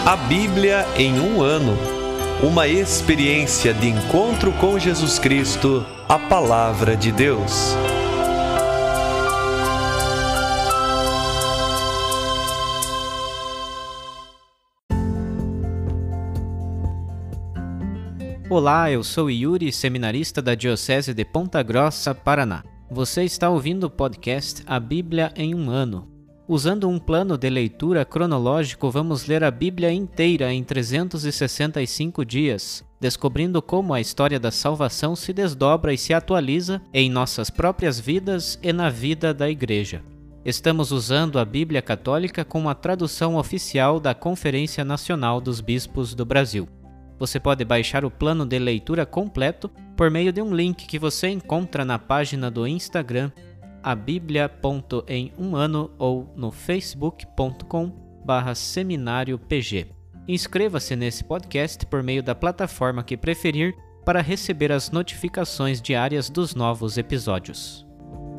A Bíblia em um ano. Uma experiência de encontro com Jesus Cristo, a Palavra de Deus. Olá, eu sou Yuri, seminarista da Diocese de Ponta Grossa, Paraná. Você está ouvindo o podcast A Bíblia em um ano. Usando um plano de leitura cronológico, vamos ler a Bíblia inteira em 365 dias, descobrindo como a história da salvação se desdobra e se atualiza em nossas próprias vidas e na vida da Igreja. Estamos usando a Bíblia Católica com a tradução oficial da Conferência Nacional dos Bispos do Brasil. Você pode baixar o plano de leitura completo por meio de um link que você encontra na página do Instagram abiblia.emumano ou no facebook.com/seminariopg. Inscreva-se nesse podcast por meio da plataforma que preferir para receber as notificações diárias dos novos episódios.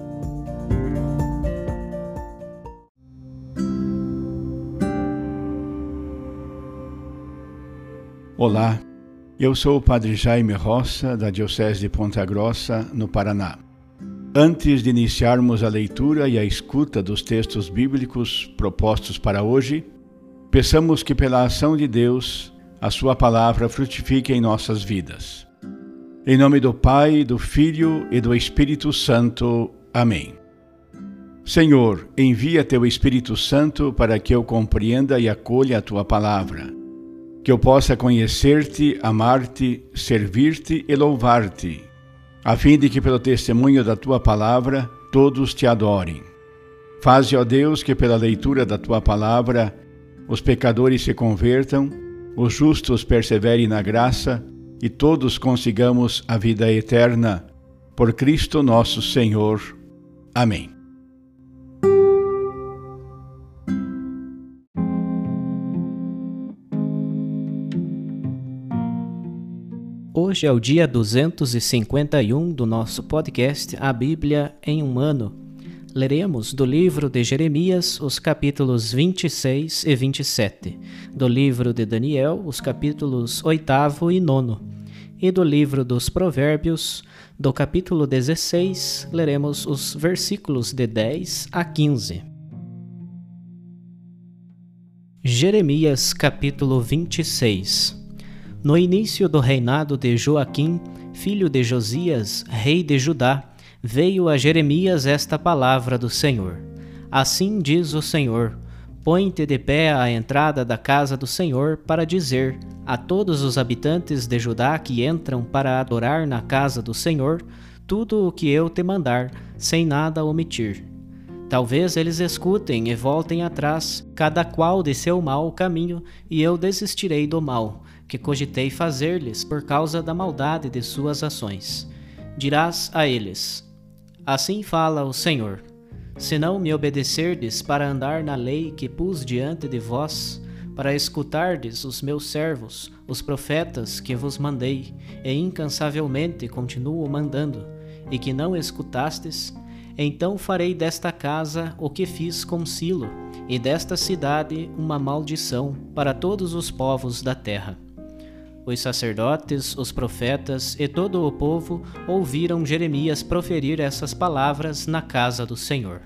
Olá, eu sou o Padre Jaime Roça, da Diocese de Ponta Grossa, no Paraná. Antes de iniciarmos a leitura e a escuta dos textos bíblicos propostos para hoje, peçamos que pela ação de Deus, a sua palavra frutifique em nossas vidas. Em nome do Pai, do Filho e do Espírito Santo. Amém. Senhor, envia teu Espírito Santo para que eu compreenda e acolha a tua palavra, que eu possa conhecer-te, amar-te, servir-te e louvar-te, a fim de que pelo testemunho da tua palavra todos te adorem. Faze, ó Deus, que pela leitura da tua palavra os pecadores se convertam, os justos perseverem na graça e todos consigamos a vida eterna. Por Cristo nosso Senhor. Amém. Hoje é o dia 251 do nosso podcast A Bíblia em um ano. Leremos do livro de Jeremias os capítulos 26 e 27, do livro de Daniel os capítulos 8º e 9, e do livro dos Provérbios, do capítulo 16, leremos os versículos de 10 a 15. Jeremias capítulo 26. No início do reinado de Joaquim, filho de Josias, rei de Judá, veio a Jeremias esta palavra do Senhor. Assim diz o Senhor: põe-te de pé à entrada da casa do Senhor para dizer a todos os habitantes de Judá que entram para adorar na casa do Senhor tudo o que eu te mandar, sem nada omitir. Talvez eles escutem e voltem atrás, cada qual de seu mau caminho, e eu desistirei do mal que cogitei fazer-lhes por causa da maldade de suas ações. Dirás a eles: assim fala o Senhor: se não me obedecerdes para andar na lei que pus diante de vós, para escutardes os meus servos, os profetas que vos mandei, e incansavelmente continuo mandando, e que não escutastes, então farei desta casa o que fiz com Silo, e desta cidade uma maldição para todos os povos da terra. Os sacerdotes, os profetas e todo o povo ouviram Jeremias proferir essas palavras na casa do Senhor.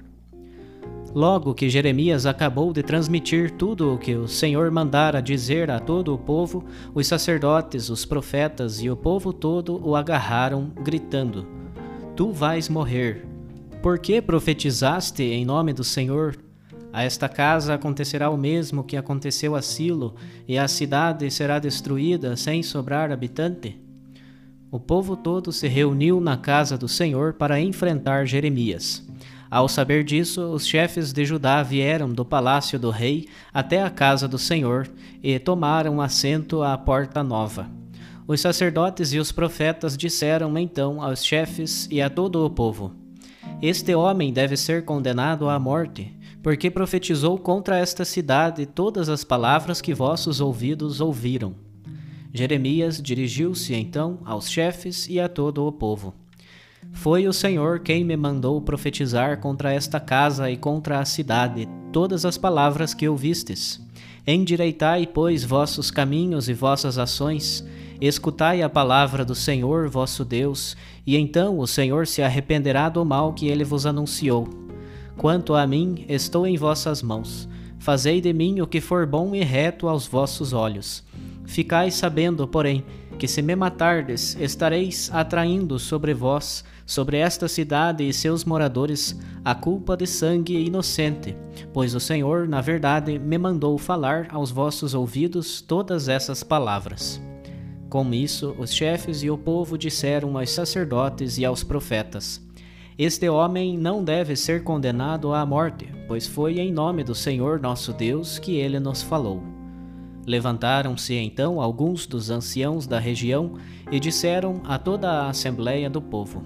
Logo que Jeremias acabou de transmitir tudo o que o Senhor mandara dizer a todo o povo, os sacerdotes, os profetas e o povo todo o agarraram, gritando: tu vais morrer. Por que profetizaste em nome do Senhor? A esta casa acontecerá o mesmo que aconteceu a Silo, e a cidade será destruída sem sobrar habitante? O povo todo se reuniu na casa do Senhor para enfrentar Jeremias. Ao saber disso, os chefes de Judá vieram do palácio do rei até a casa do Senhor e tomaram assento à porta nova. Os sacerdotes e os profetas disseram então aos chefes e a todo o povo: este homem deve ser condenado à morte, porque profetizou contra esta cidade todas as palavras que vossos ouvidos ouviram. Jeremias dirigiu-se então aos chefes e a todo o povo: Foi o Senhor quem me mandou profetizar contra esta casa e contra a cidade todas as palavras que ouvistes. Endireitai, pois, vossos caminhos e vossas ações, escutai a palavra do Senhor vosso Deus, e então o Senhor se arrependerá do mal que ele vos anunciou. Quanto a mim, estou em vossas mãos. Fazei de mim o que for bom e reto aos vossos olhos. Ficai sabendo, porém, que se me matardes, estareis atraindo sobre vós, sobre esta cidade e seus moradores, a culpa de sangue inocente, pois o Senhor, na verdade, me mandou falar aos vossos ouvidos todas essas palavras. Com isso, os chefes e o povo disseram aos sacerdotes e aos profetas: Este homem não deve ser condenado à morte, pois foi em nome do Senhor nosso Deus que ele nos falou. Levantaram-se então alguns dos anciãos da região e disseram a toda a assembleia do povo: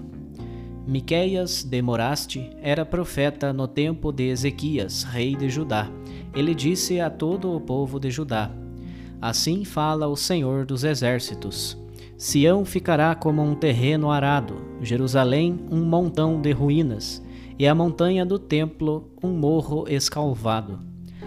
Miqueias de Moraste era profeta no tempo de Ezequias, rei de Judá. Ele disse a todo o povo de Judá: Assim fala o Senhor dos Exércitos: Sião ficará como um terreno arado, Jerusalém um montão de ruínas, e a montanha do templo um morro escalvado.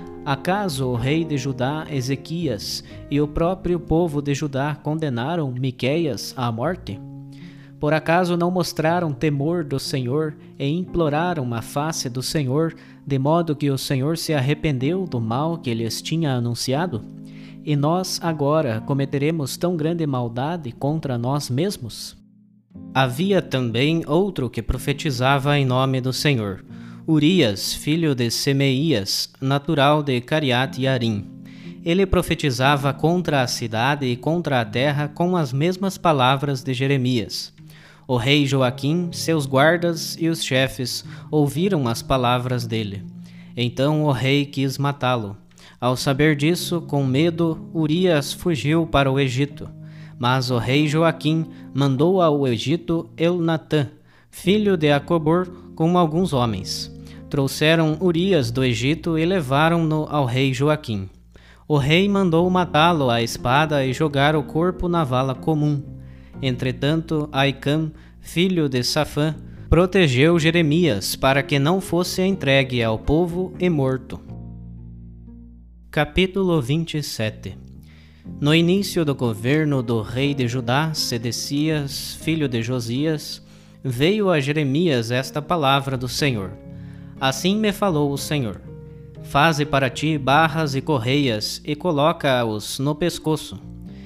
Acaso o rei de Judá, Ezequias, e o próprio povo de Judá condenaram Miqueias à morte? Por acaso não mostraram temor do Senhor e imploraram a face do Senhor, de modo que o Senhor se arrependeu do mal que lhes tinha anunciado? E nós agora cometeremos tão grande maldade contra nós mesmos? Havia também outro que profetizava em nome do Senhor, Urias, filho de Semeías, natural de Cariate-Jearim. Ele profetizava contra a cidade e contra a terra com as mesmas palavras de Jeremias. O rei Joaquim, seus guardas e os chefes ouviram as palavras dele. Então o rei quis matá-lo. Ao saber disso, com medo, Urias fugiu para o Egito. Mas o rei Joaquim mandou ao Egito Elnatã, filho de Acobor, com alguns homens. Trouxeram Urias do Egito e levaram-no ao rei Joaquim. O rei mandou matá-lo à espada e jogar o corpo na vala comum. Entretanto, Aicam, filho de Safã, protegeu Jeremias para que não fosse entregue ao povo e morto. Capítulo 27. No início do governo do rei de Judá, Sedecias, filho de Josias, veio a Jeremias esta palavra do Senhor. Assim me falou o Senhor: Faze para ti barras e correias e coloca-os no pescoço.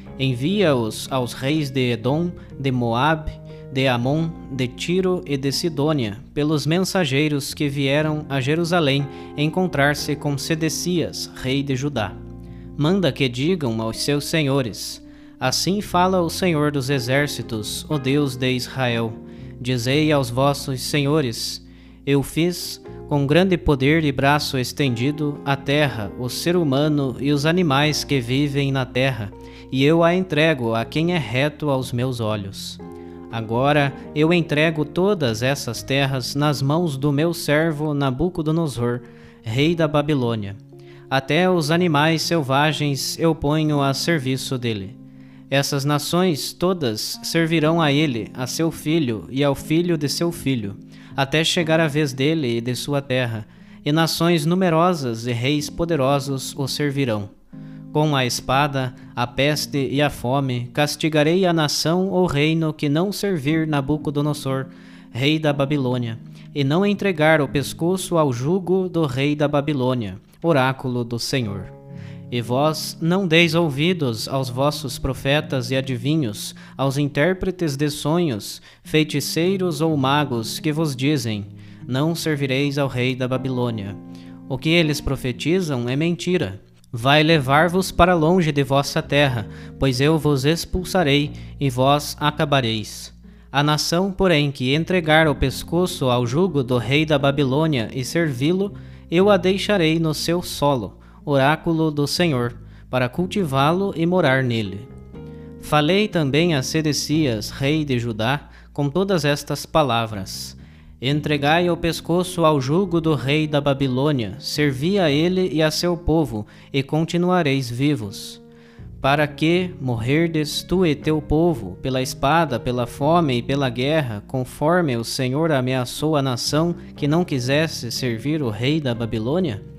Envia-os aos reis de Edom, de Moabe, de Amon, de Tiro e de Sidônia, pelos mensageiros que vieram a Jerusalém encontrar-se com Sedecias, rei de Judá. Manda que digam aos seus senhores: Assim fala o Senhor dos Exércitos, o Deus de Israel. Dizei aos vossos senhores: Eu fiz, com grande poder e braço estendido, a terra, o ser humano e os animais que vivem na terra, e eu a entrego a quem é reto aos meus olhos. Agora eu entrego todas essas terras nas mãos do meu servo Nabucodonosor, rei da Babilônia. Até os animais selvagens eu ponho a serviço dele. Essas nações todas servirão a ele, a seu filho e ao filho de seu filho, até chegar a vez dele e de sua terra, e nações numerosas e reis poderosos o servirão. Com a espada, a peste e a fome, castigarei a nação ou reino que não servir Nabucodonosor, rei da Babilônia, e não entregar o pescoço ao jugo do rei da Babilônia, oráculo do Senhor. E vós não deis ouvidos aos vossos profetas e adivinhos, aos intérpretes de sonhos, feiticeiros ou magos que vos dizem: Não servireis ao rei da Babilônia. O que eles profetizam é mentira. Vai levar-vos para longe de vossa terra, pois eu vos expulsarei e vós acabareis. A nação, porém, que entregar o pescoço ao jugo do rei da Babilônia e servi-lo, eu a deixarei no seu solo, oráculo do Senhor, para cultivá-lo e morar nele. Falei também a Sedecias, rei de Judá, com todas estas palavras: Entregai o pescoço ao jugo do rei da Babilônia, servi a ele e a seu povo, e continuareis vivos. Para que morrerdes tu e teu povo, pela espada, pela fome e pela guerra, conforme o Senhor ameaçou a nação que não quisesse servir o rei da Babilônia?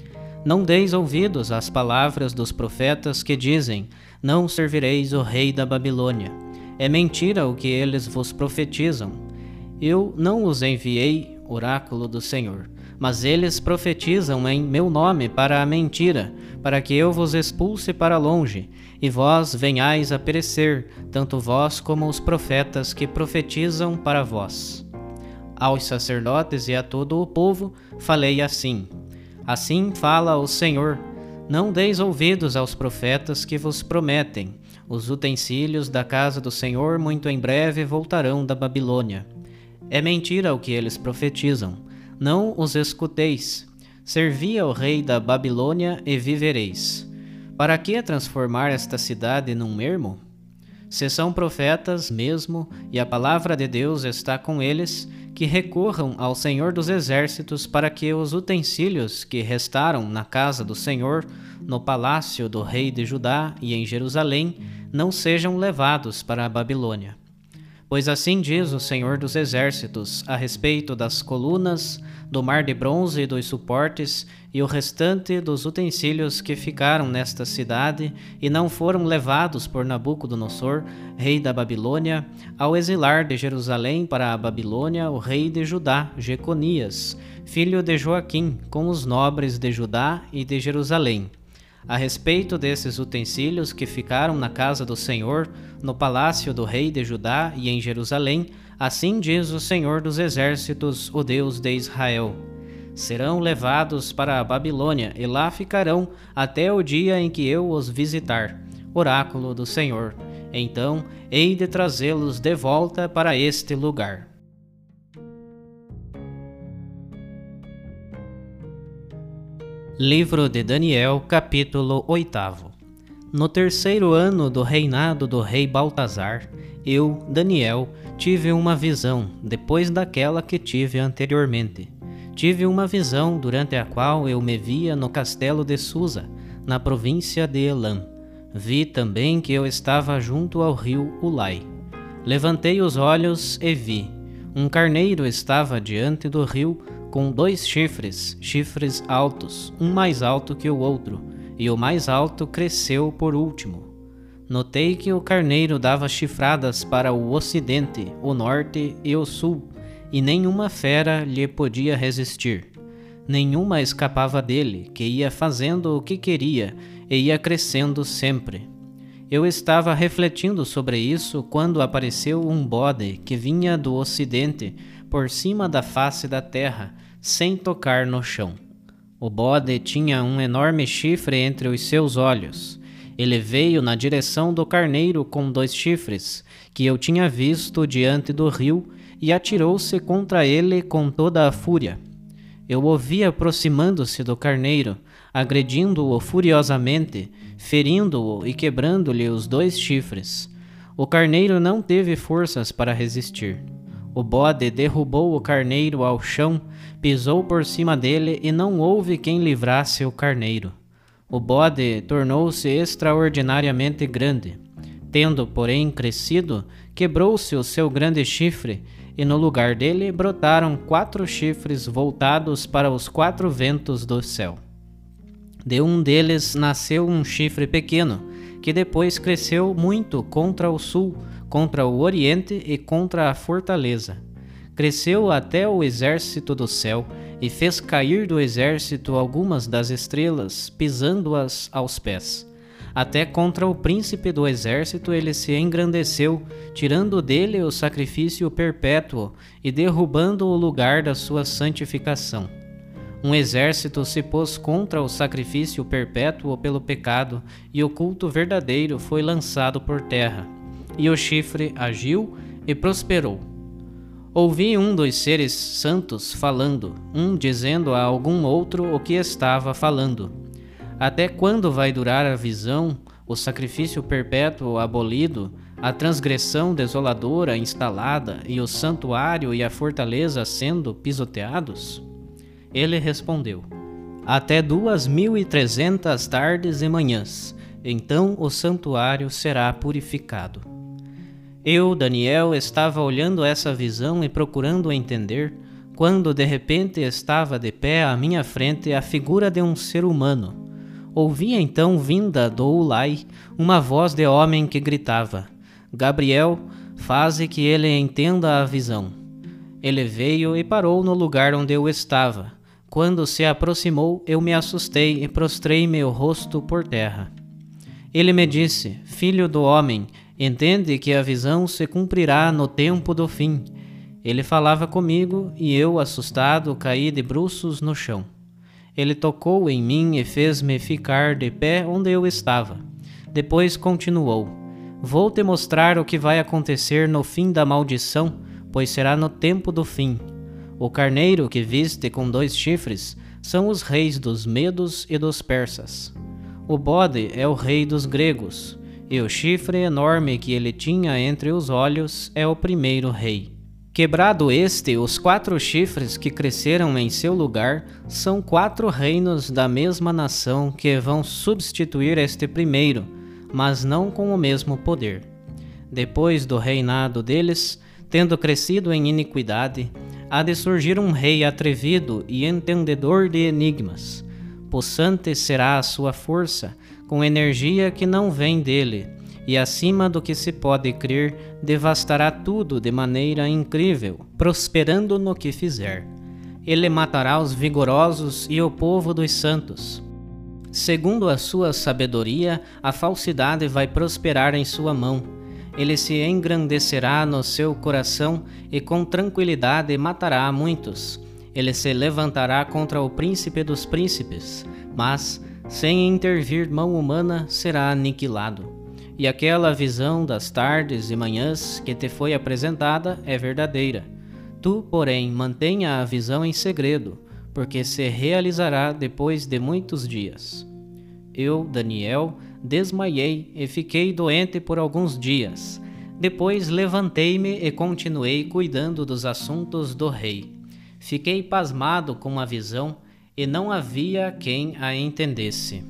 Não deis ouvidos às palavras dos profetas que dizem: não servireis o rei da Babilônia. É mentira o que eles vos profetizam. Eu não os enviei, oráculo do Senhor, mas eles profetizam em meu nome para a mentira, para que eu vos expulse para longe, e vós venhais a perecer, tanto vós como os profetas que profetizam para vós. Aos sacerdotes e a todo o povo falei assim: assim fala o Senhor: não deis ouvidos aos profetas que vos prometem. Os utensílios da casa do Senhor muito em breve voltarão da Babilônia. É mentira o que eles profetizam. Não os escuteis. Servi ao rei da Babilônia e vivereis. Para que transformar esta cidade num ermo? Se são profetas mesmo, e a palavra de Deus está com eles, que recorram ao Senhor dos Exércitos para que os utensílios que restaram na casa do Senhor, no palácio do rei de Judá e em Jerusalém, não sejam levados para a Babilônia. Pois assim diz o Senhor dos Exércitos a respeito das colunas, do mar de bronze e dos suportes e o restante dos utensílios que ficaram nesta cidade e não foram levados por Nabucodonosor, rei da Babilônia, ao exilar de Jerusalém para a Babilônia o rei de Judá, Jeconias, filho de Joaquim, com os nobres de Judá e de Jerusalém. A respeito desses utensílios que ficaram na casa do Senhor, no palácio do rei de Judá e em Jerusalém, assim diz o Senhor dos Exércitos, o Deus de Israel: serão levados para a Babilônia e lá ficarão até o dia em que eu os visitar. Oráculo do Senhor. Então hei de trazê-los de volta para este lugar. Livro de Daniel, capítulo 8. No terceiro ano do reinado do rei Baltazar, eu, Daniel, tive uma visão, depois daquela que tive anteriormente. Tive uma visão durante a qual eu me via no castelo de Susa, na província de Elam. Vi também que eu estava junto ao rio Ulai. Levantei os olhos e vi. Um carneiro estava diante do rio, com 2 chifres, chifres altos, um mais alto que o outro, e o mais alto cresceu por último. Notei que o carneiro dava chifradas para o ocidente, o norte e o sul, e nenhuma fera lhe podia resistir. Nenhuma escapava dele, que ia fazendo o que queria e ia crescendo sempre. Eu estava refletindo sobre isso quando apareceu um bode que vinha do ocidente, por cima da face da terra, sem tocar no chão. O bode tinha um enorme chifre entre os seus olhos. Ele veio na direção do carneiro com 2 chifres, que eu tinha visto diante do rio, e atirou-se contra ele com toda a fúria. Eu o vi aproximando-se do carneiro, agredindo-o furiosamente, ferindo-o e quebrando-lhe os 2 chifres. O carneiro não teve forças para resistir. O bode derrubou o carneiro ao chão, pisou por cima dele e não houve quem livrasse o carneiro. O bode tornou-se extraordinariamente grande. Tendo, porém, crescido, quebrou-se o seu grande chifre, e no lugar dele brotaram 4 chifres voltados para os 4 ventos do céu. De um deles nasceu um chifre pequeno, que depois cresceu muito contra o sul, contra o oriente e contra a fortaleza. Cresceu até o exército do céu e fez cair do exército algumas das estrelas, pisando-as aos pés. Até contra o príncipe do exército ele se engrandeceu, tirando dele o sacrifício perpétuo e derrubando o lugar da sua santificação. Um exército se pôs contra o sacrifício perpétuo pelo pecado, e o culto verdadeiro foi lançado por terra. E o chifre agiu e prosperou. Ouvi um dos seres santos falando, dizendo a algum outro o que estava falando. Até quando vai durar a visão, o sacrifício perpétuo abolido, a transgressão desoladora instalada e o santuário e a fortaleza sendo pisoteados? Ele respondeu: até 2.300 tardes e manhãs, então o santuário será purificado. Eu, Daniel, estava olhando essa visão e procurando entender. quando de repente estava de pé à minha frente a figura de um ser humano. Ouvi então, vinda do Ulai, uma voz de homem que gritava: Gabriel, faze que ele entenda a visão. Ele veio e parou no lugar onde eu estava. Quando se aproximou, eu me assustei e prostrei meu rosto por terra. Ele me disse: Filho do homem, entende que a visão se cumprirá no tempo do fim. Ele falava comigo e eu, assustado, caí de bruços no chão. Ele tocou em mim e fez-me ficar de pé onde eu estava. Depois continuou: Vou te mostrar o que vai acontecer no fim da maldição, pois será no tempo do fim. O carneiro que viste com 2 chifres são os reis dos medos e dos persas. O bode é o rei dos gregos, e o chifre enorme que ele tinha entre os olhos é o primeiro rei. Quebrado este, os 4 chifres que cresceram em seu lugar são 4 reinos da mesma nação que vão substituir este primeiro, mas não com o mesmo poder. Depois do reinado deles, tendo crescido em iniquidade, há de surgir um rei atrevido e entendedor de enigmas. Possante será a sua força, com energia que não vem dele, e acima do que se pode crer, devastará tudo de maneira incrível, prosperando no que fizer. Ele matará os vigorosos e o povo dos santos. Segundo a sua sabedoria, a falsidade vai prosperar em sua mão. Ele se engrandecerá no seu coração e com tranquilidade matará a muitos. Ele se levantará contra o príncipe dos príncipes, mas, sem intervir mão humana, será aniquilado. E aquela visão das tardes e manhãs que te foi apresentada é verdadeira. Tu, porém, mantenha a visão em segredo, porque se realizará depois de muitos dias. Eu, Daniel, desmaiei e fiquei doente por alguns dias. Depois levantei-me e continuei cuidando dos assuntos do rei. Fiquei pasmado com a visão e não havia quem a entendesse.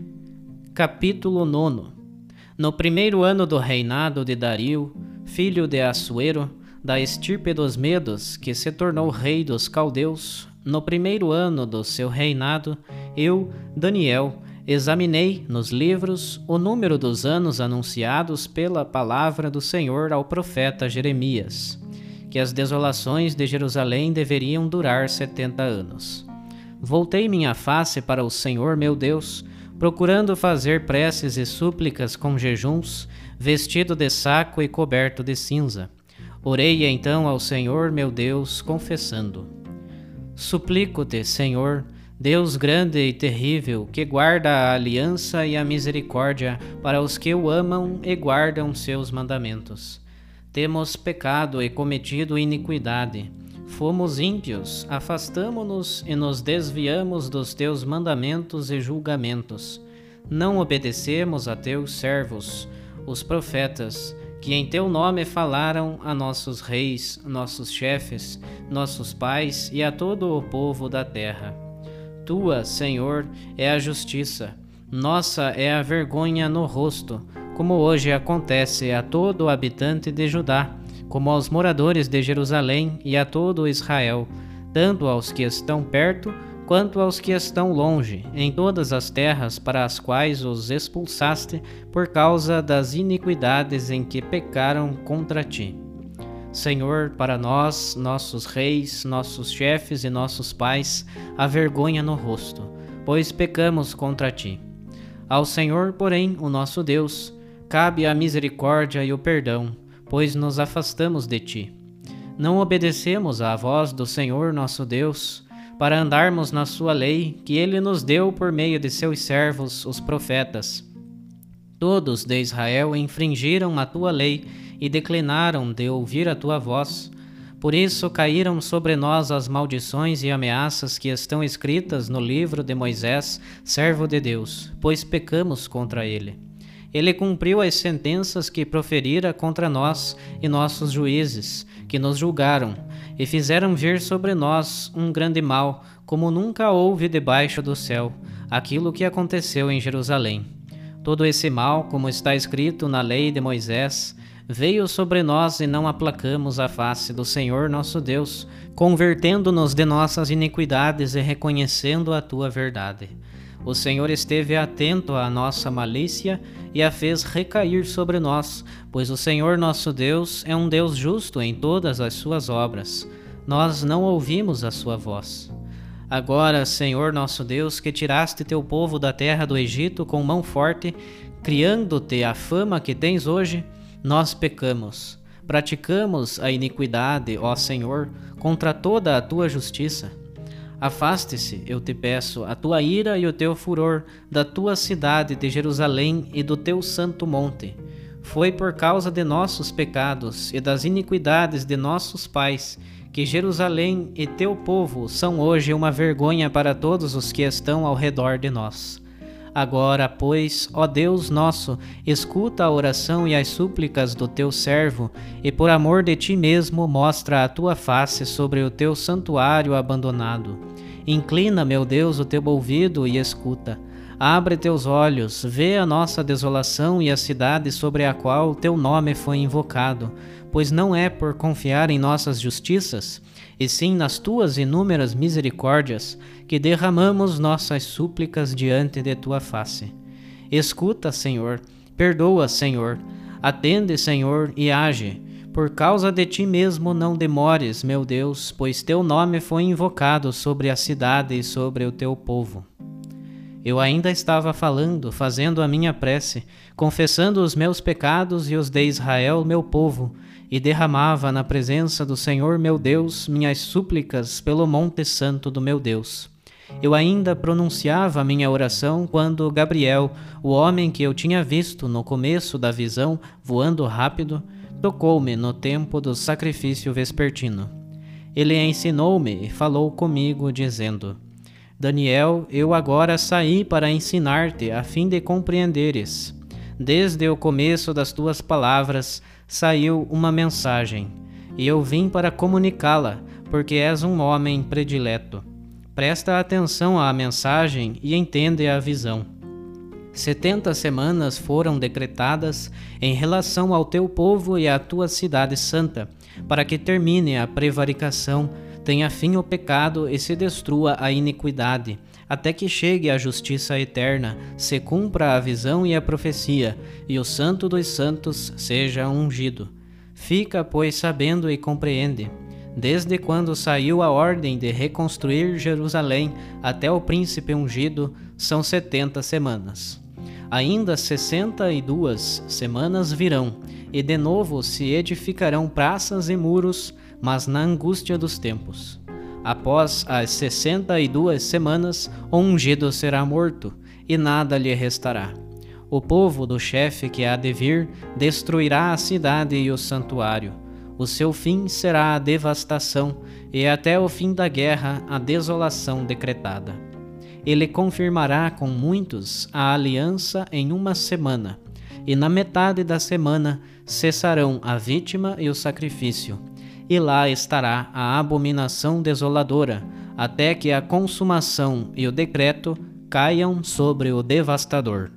Capítulo 9. No primeiro ano do reinado de Dario, filho de Assuero, da estirpe dos Medos, que se tornou rei dos caldeus, no primeiro ano do seu reinado, eu, Daniel, examinei nos livros o número dos anos anunciados pela palavra do Senhor ao profeta Jeremias, que as desolações de Jerusalém deveriam durar 70 anos. Voltei minha face para o Senhor meu Deus, procurando fazer preces e súplicas com jejuns, vestido de saco e coberto de cinza. Orei então ao Senhor meu Deus, confessando: Suplico-te, Senhor, Deus grande e terrível, que guarda a aliança e a misericórdia para os que o amam e guardam seus mandamentos. Temos pecado e cometido iniquidade. Fomos ímpios, afastamo-nos e nos desviamos dos teus mandamentos e julgamentos. Não obedecemos a teus servos, os profetas, que em teu nome falaram a nossos reis, nossos chefes, nossos pais e a todo o povo da terra. Tua, Senhor, é a justiça, nossa é a vergonha no rosto, como hoje acontece a todo habitante de Judá, como aos moradores de Jerusalém e a todo Israel, tanto aos que estão perto quanto aos que estão longe, em todas as terras para as quais os expulsaste por causa das iniquidades em que pecaram contra ti. Senhor, para nós, nossos reis, nossos chefes e nossos pais, a vergonha no rosto, pois pecamos contra ti. Ao Senhor, porém, o nosso Deus, cabe a misericórdia e o perdão, pois nos afastamos de ti. Não obedecemos à voz do Senhor nosso Deus, para andarmos na sua lei, que ele nos deu por meio de seus servos, os profetas. Todos de Israel infringiram a tua lei e declinaram de ouvir a tua voz. Por isso caíram sobre nós as maldições e ameaças que estão escritas no livro de Moisés, servo de Deus, pois pecamos contra ele. Ele cumpriu as sentenças que proferira contra nós e nossos juízes, que nos julgaram, e fizeram vir sobre nós um grande mal, como nunca houve debaixo do céu, aquilo que aconteceu em Jerusalém. Todo esse mal, como está escrito na lei de Moisés, veio sobre nós e não aplacamos a face do Senhor nosso Deus, convertendo-nos de nossas iniquidades e reconhecendo a tua verdade. O Senhor esteve atento à nossa malícia e a fez recair sobre nós, pois o Senhor nosso Deus é um Deus justo em todas as suas obras. Nós não ouvimos a sua voz. Agora, Senhor nosso Deus, que tiraste teu povo da terra do Egito com mão forte, criando-te a fama que tens hoje, nós pecamos. Praticamos a iniquidade, ó Senhor, contra toda a tua justiça. Afaste-se, eu te peço, a tua ira e o teu furor da tua cidade de Jerusalém e do teu santo monte. Foi por causa de nossos pecados e das iniquidades de nossos pais que Jerusalém e teu povo são hoje uma vergonha para todos os que estão ao redor de nós. Agora, pois, ó Deus nosso, escuta a oração e as súplicas do teu servo, e por amor de ti mesmo mostra a tua face sobre o teu santuário abandonado. Inclina, meu Deus, o teu ouvido e escuta. Abre teus olhos, vê a nossa desolação e a cidade sobre a qual teu nome foi invocado, pois não é por confiar em nossas justiças, e sim nas tuas inúmeras misericórdias, que derramamos nossas súplicas diante de tua face. Escuta, Senhor, perdoa, Senhor, atende, Senhor, e age. Por causa de ti mesmo não demores, meu Deus, pois teu nome foi invocado sobre a cidade e sobre o teu povo. Eu ainda estava falando, fazendo a minha prece, confessando os meus pecados e os de Israel, meu povo, e derramava na presença do Senhor meu Deus minhas súplicas pelo monte santo do meu Deus. Eu ainda pronunciava minha oração quando Gabriel, o homem que eu tinha visto no começo da visão, voando rápido, tocou-me no tempo do sacrifício vespertino. Ele ensinou-me e falou comigo, dizendo: Daniel, eu agora saí para ensinar-te a fim de compreenderes. Desde o começo das tuas palavras saiu uma mensagem, e eu vim para comunicá-la, porque és um homem predileto. Presta atenção à mensagem e entende a visão. 70 semanas foram decretadas em relação ao teu povo e à tua cidade santa, para que termine a prevaricação, tenha fim o pecado e se destrua a iniquidade, até que chegue a justiça eterna, se cumpra a visão e a profecia, e o Santo dos Santos seja ungido. Fica, pois, sabendo e compreende. Desde quando saiu a ordem de reconstruir Jerusalém até o príncipe ungido, são 70 semanas. Ainda 62 semanas virão, e de novo se edificarão praças e muros, mas na angústia dos tempos. Após as 62 semanas, o ungido será morto, e nada lhe restará. O povo do chefe que há de vir destruirá a cidade e o santuário. O seu fim será a devastação, e até o fim da guerra a desolação decretada. Ele confirmará com muitos a aliança em uma semana, e na metade da semana cessarão a vítima e o sacrifício, e lá estará a abominação desoladora, até que a consumação e o decreto caiam sobre o devastador.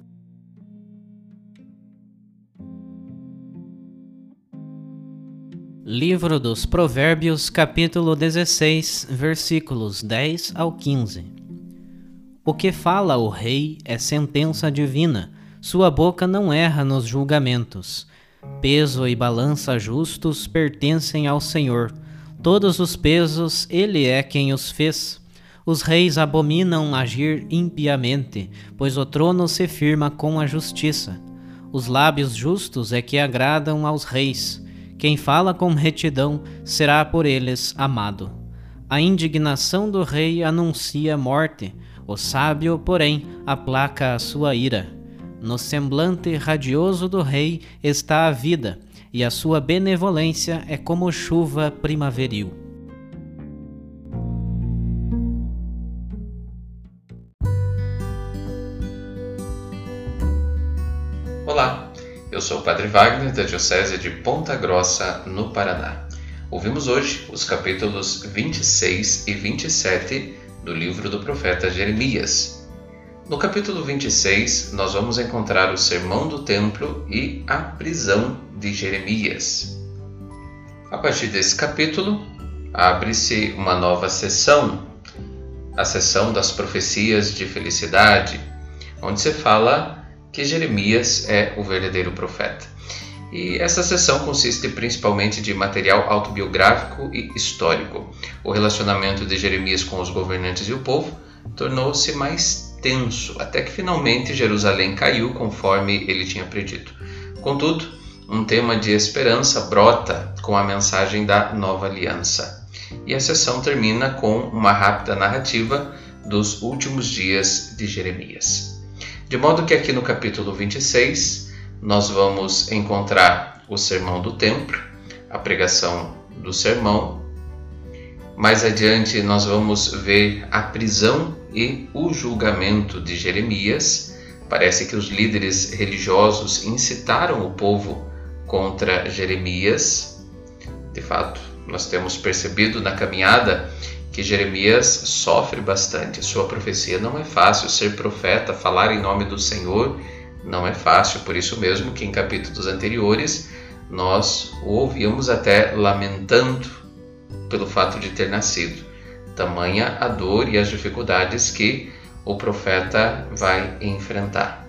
Livro dos Provérbios, capítulo 16, versículos 10 ao 15. O que fala o rei é sentença divina, sua boca não erra nos julgamentos. Peso e balança justos pertencem ao Senhor. Todos os pesos ele é quem os fez. Os reis abominam agir impiamente, pois o trono se firma com a justiça. Os lábios justos é que agradam aos reis. Quem fala com retidão será por eles amado. A indignação do rei anuncia morte, o sábio, porém, aplaca a sua ira. No semblante radioso do rei está a vida, e a sua benevolência é como chuva primaveril. Olá, eu sou o Padre Wagner, da Diocese de Ponta Grossa, no Paraná. Ouvimos hoje os capítulos 26 e 27 do livro do profeta Jeremias. No capítulo 26, nós vamos encontrar o Sermão do Templo e a prisão de Jeremias. A partir desse capítulo, abre-se uma nova sessão, a sessão das profecias de felicidade, onde se fala que Jeremias é o verdadeiro profeta. E essa sessão consiste principalmente de material autobiográfico e histórico. O relacionamento de Jeremias com os governantes e o povo tornou-se mais tenso, até que finalmente Jerusalém caiu conforme ele tinha predito. Contudo, um tema de esperança brota com a mensagem da nova aliança. E a sessão termina com uma rápida narrativa dos últimos dias de Jeremias. De modo que aqui no capítulo 26, nós vamos encontrar o Sermão do Templo, a pregação do sermão. Mais adiante, nós vamos ver a prisão e o julgamento de Jeremias. Parece que os líderes religiosos incitaram o povo contra Jeremias. De fato, nós temos percebido na caminhada que Jeremias sofre bastante. Sua profecia não é fácil. Ser profeta, falar em nome do Senhor, não é fácil. Por isso mesmo que em capítulos anteriores nós o ouvíamos até lamentando pelo fato de ter nascido. Tamanha a dor e as dificuldades que o profeta vai enfrentar.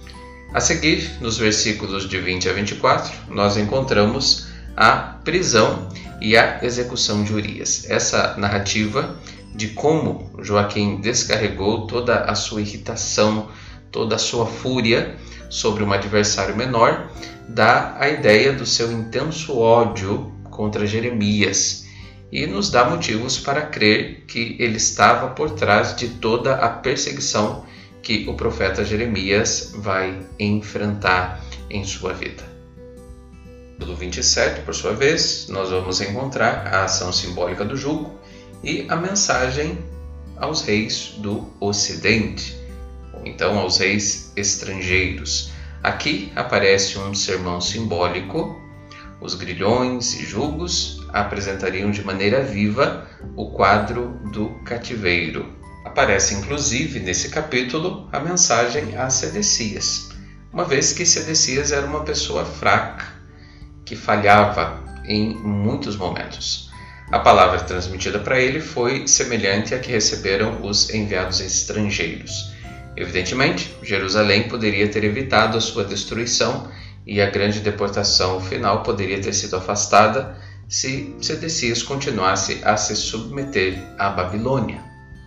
A seguir, nos versículos de 20 a 24, nós encontramos a prisão e a execução de Urias. Essa narrativa de como Joaquim descarregou toda a sua irritação, toda a sua fúria sobre um adversário menor, dá a ideia do seu intenso ódio contra Jeremias e nos dá motivos para crer que ele estava por trás de toda a perseguição que o profeta Jeremias vai enfrentar em sua vida. No capítulo 27, por sua vez, nós vamos encontrar a ação simbólica do jugo e a mensagem aos reis do Ocidente, ou então aos reis estrangeiros. Aqui aparece um sermão simbólico. Os grilhões e jugos apresentariam de maneira viva o quadro do cativeiro. Aparece inclusive nesse capítulo a mensagem a Sedecias, uma vez que Sedecias era uma pessoa fraca, que falhava em muitos momentos. A palavra transmitida para ele foi semelhante à que receberam os enviados estrangeiros. Evidentemente, Jerusalém poderia ter evitado a sua destruição e a grande deportação final poderia ter sido afastada se Sedecias continuasse a se submeter à Babilônia.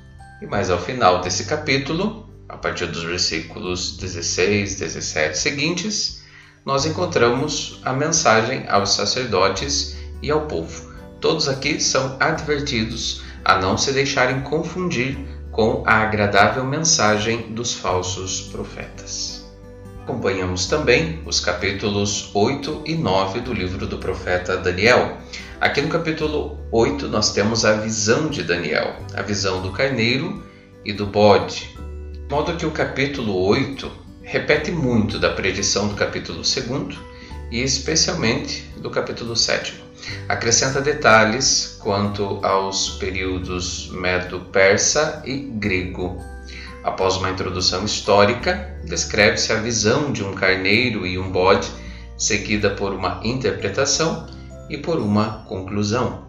E mais ao final desse capítulo, a partir dos versículos 16, 17 seguintes, nós encontramos a mensagem aos sacerdotes e ao povo. Todos aqui são advertidos a não se deixarem confundir com a agradável mensagem dos falsos profetas. Acompanhamos também os capítulos 8 e 9 do livro do profeta Daniel. Aqui no capítulo 8 nós temos a visão de Daniel, a visão do carneiro e do bode. De modo que o capítulo 8 repete muito da predição do capítulo 2 e especialmente do capítulo 7. Acrescenta detalhes quanto aos períodos medo-persa e grego. Após uma introdução histórica, descreve-se a visão de um carneiro e um bode, seguida por uma interpretação e por uma conclusão.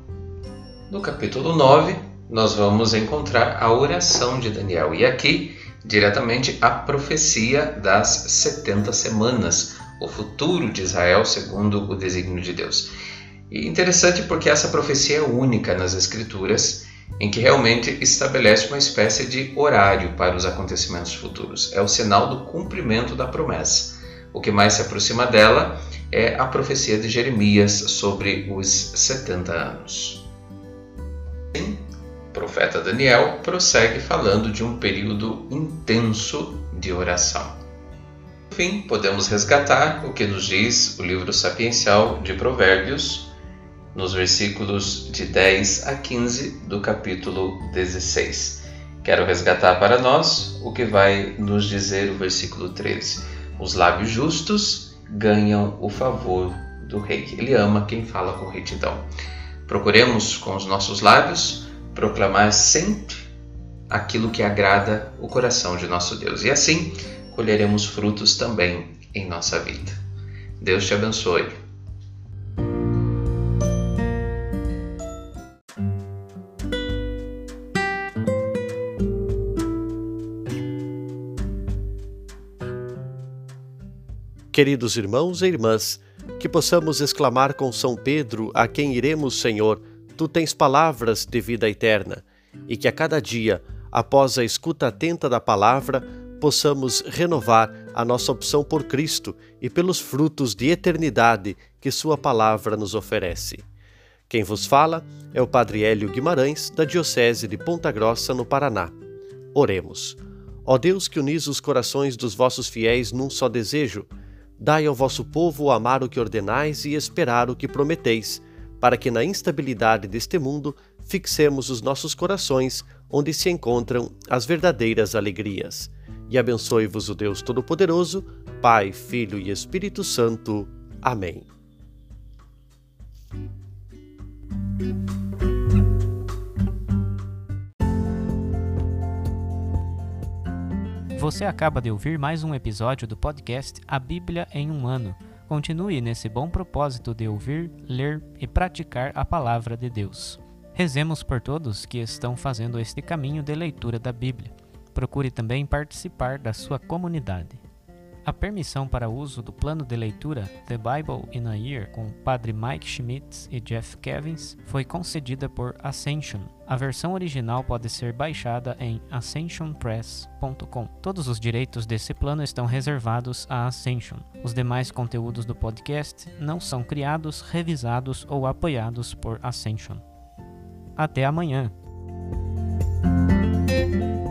No capítulo 9, nós vamos encontrar a oração de Daniel, e aqui, diretamente, a profecia das 70 semanas, o futuro de Israel segundo o desígnio de Deus. E interessante porque essa profecia é única nas Escrituras, em que realmente estabelece uma espécie de horário para os acontecimentos futuros. É o sinal do cumprimento da promessa. O que mais se aproxima dela é a profecia de Jeremias sobre os 70 anos. O profeta Daniel prossegue falando de um período intenso de oração. Por fim, podemos resgatar o que nos diz o livro sapiencial de Provérbios, nos versículos de 10 a 15 do capítulo 16. Quero resgatar para nós o que vai nos dizer o versículo 13. Os lábios justos ganham o favor do rei. Ele ama quem fala com retidão. Procuremos com os nossos lábios proclamar sempre aquilo que agrada o coração de nosso Deus. E assim colheremos frutos também em nossa vida. Deus te abençoe. Queridos irmãos e irmãs, que possamos exclamar com São Pedro, a quem iremos, Senhor, Tu tens palavras de vida eterna, e que a cada dia, após a escuta atenta da palavra, possamos renovar a nossa opção por Cristo e pelos frutos de eternidade que Sua palavra nos oferece. Quem vos fala é o Padre Hélio Guimarães, da Diocese de Ponta Grossa, no Paraná. Oremos. Ó Deus, que unis os corações dos vossos fiéis num só desejo, dai ao vosso povo amar o que ordenais e esperar o que prometeis, para que na instabilidade deste mundo fixemos os nossos corações onde se encontram as verdadeiras alegrias. E abençoe-vos o Deus Todo-Poderoso, Pai, Filho e Espírito Santo. Amém. Você acaba de ouvir mais um episódio do podcast A Bíblia em um Ano. Continue nesse bom propósito de ouvir, ler e praticar a Palavra de Deus. Rezemos por todos que estão fazendo este caminho de leitura da Bíblia. Procure também participar da sua comunidade. A permissão para uso do plano de leitura The Bible in a Year com Padre Mike Schmitz e Jeff Kevins foi concedida por Ascension. A versão original pode ser baixada em ascensionpress.com. Todos os direitos desse plano estão reservados à Ascension. Os demais conteúdos do podcast não são criados, revisados ou apoiados por Ascension. Até amanhã!